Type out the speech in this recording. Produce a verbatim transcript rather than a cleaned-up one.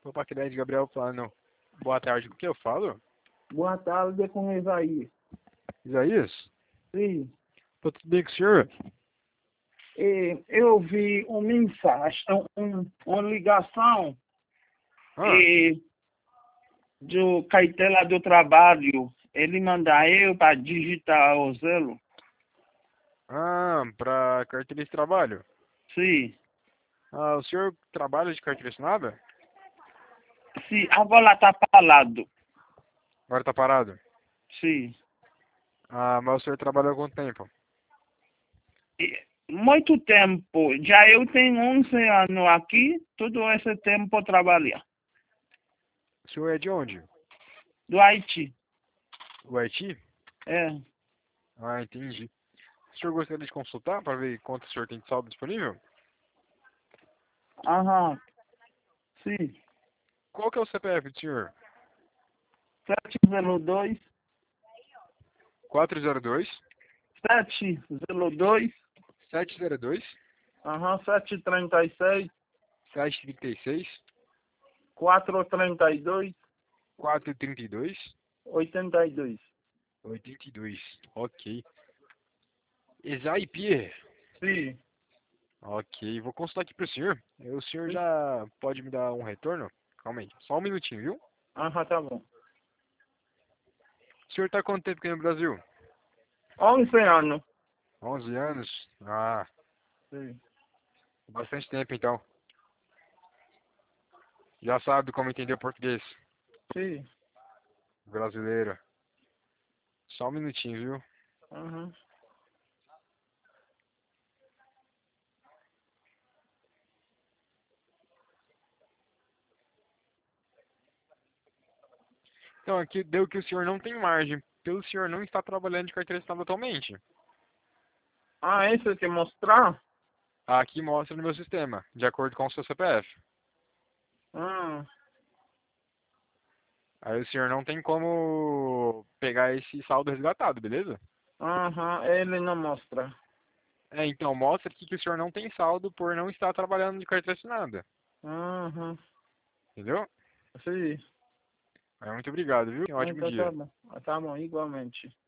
Opa, aqui é de Gabriel Plano. Boa tarde, com o que eu falo? Boa tarde, é com Isaías. Isaías? Sim. Tô tudo bem com o senhor? E eu vi uma mensagem, um, uma ligação Ah, e, do carteira do trabalho. Ele manda eu para digitar o zelo. ah, pra carteira de trabalho. Sim. Ah, o senhor trabalha de carteira assinada? Sim, agora está falado. Agora tá parado? Sim. Ah, mas o senhor trabalha há quanto tempo? E, muito tempo. Já eu tenho onze anos aqui, todo esse tempo trabalhar. O senhor é de onde? Do Haiti. O Haiti? É. Ah, entendi. O senhor gostaria de consultar para ver quanto o senhor tem de saldo disponível? Aham. Sim. Qual que é o C P F do senhor? sete zero dois quatro zero dois, sete zero dois sete zero dois, aham, sete trinta e seis, sete trinta e seis, quatro trinta e dois, quatro trinta e dois, oitenta e dois. oitenta e dois. Ok. Exaipir. Sim, Ok, vou consultar aqui pro senhor. O senhor sim. já pode me dar um retorno? Calma aí, só um minutinho, viu? Aham, tá bom. O senhor tá há quanto tempo aqui no Brasil? onze anos. onze anos? Ah, Sim, bastante tempo então. Já sabe como entender o português. sim. Brasileiro. Só um minutinho, viu? Aham. Então, aqui deu que o senhor não tem margem, pelo senhor não estar trabalhando de carteira assinada atualmente. Ah, esse que mostrar? Aqui mostra no meu sistema, de acordo com o seu C P F. Ah, Aí o senhor não tem como pegar esse saldo resgatado, beleza? aham, ele não mostra. É, então mostra aqui que o senhor não tem saldo por não estar trabalhando de carteira assinada. Aham, Entendeu? sim. É, muito obrigado, viu? Tenha um ótimo Então tá dia. bom. Tá bom, igualmente.